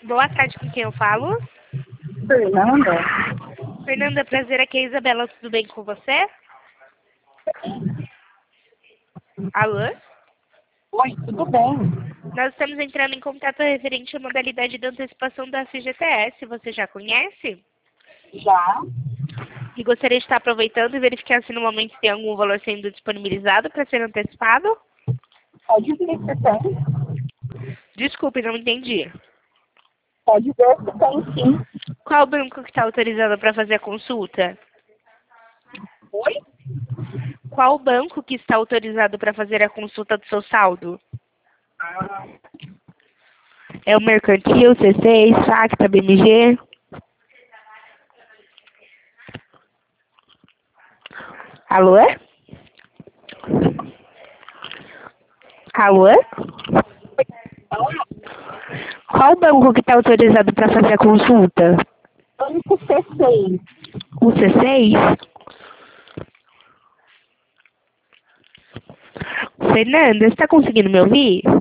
Boa tarde, com quem eu falo? Fernanda? Fernanda, prazer, aqui é a Isabela, tudo bem com você? Alô? Oi, tudo bem? Nós estamos entrando em contato referente à modalidade de antecipação da FGTS, você já conhece? Já? E gostaria de estar aproveitando e verificar se no momento tem algum valor sendo disponibilizado para ser antecipado? Pode ver se tem. Desculpe, não entendi. Pode ver se tem sim. Qual banco que está autorizado para fazer a consulta? Oi? Qual banco que está autorizado para fazer a consulta do seu saldo? É o Mercantil, C6, Facta, BMG? Alô? Alô? Qual banco que está autorizado para fazer a consulta? Banco C6. O C6? Fernanda, você está conseguindo me ouvir?